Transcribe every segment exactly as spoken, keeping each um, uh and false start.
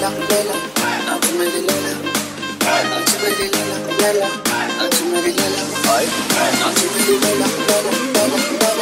लैला लैला नाच मेरी लैला नाच मेरी लैला लैला नाच मेरी लैला हाय नाच मेरी लैला लैला लैला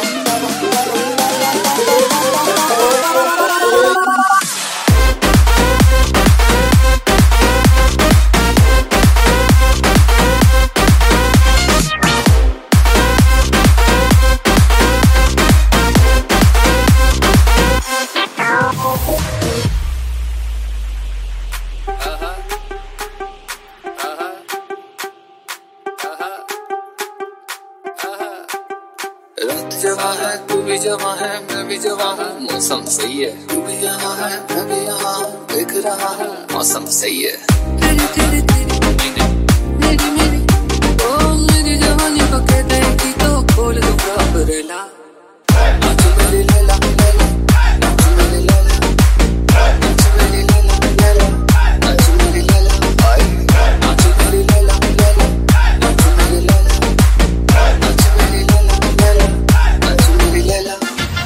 रात जवां है तू भी जवां है मैं भी जवां हूँ मौसम सही है तू भी यहाँ है मैं भी यहाँ हूँ देख रहा हूँ मौसम सही है तेरी तेरी तेरी मेरी मेरी ओ मेरी जवानी को कह देगी तो खोल दूंगा अम्ब्रेला नाच मेरी लैला लैला नाच मेरी लैला नाच मेरी लैला लैला नाच मेरी लैला हाय नाच मेरी लैला लैला नाच मेरी लैला नाच मेरी लैला लैला नाच मेरी लैला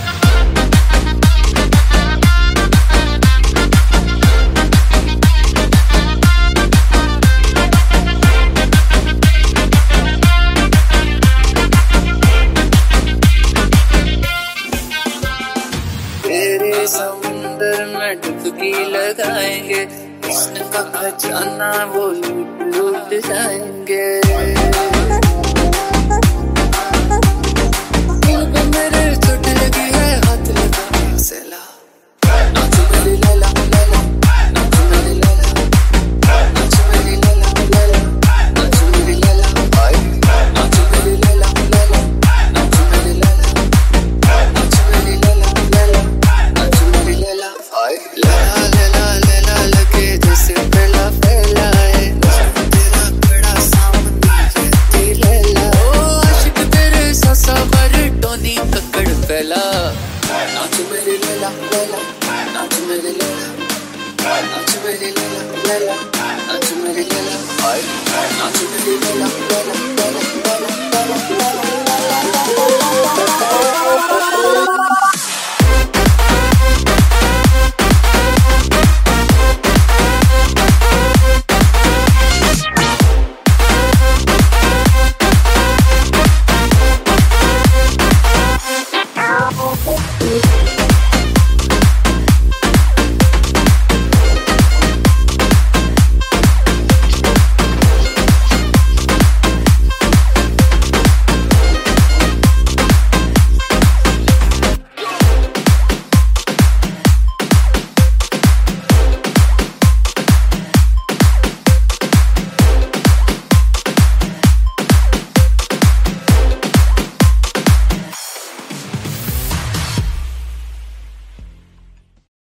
तेरे समुंदर में डुबकी लगाएंगे कृष्ण का खजाना वो लूट लूट जाएंगे दिल पे मेरे चोट लगी है हाथ लगा से ला नाच मेरी लैला लैला नाच मेरी लैला नाच मेरी लैला लैला नाच मेरी लैला हाय नाच मेरी लैला लैला नाच मेरी लैला नाच मेरी लैला लैला नाच मेरी लैला हाय लैला लैला लैला लगे जैसे पहला पहला है तेरा बड़ा सामने रहती लैला ओ आशिक तेरे सासा पर टोनी कक्कड़ पहला नाच मेरी लैला लैला नाच मेरी लैला नाच मेरी लैला लैला नाच मेरी लैला हाय नाच मेरी लैला लैला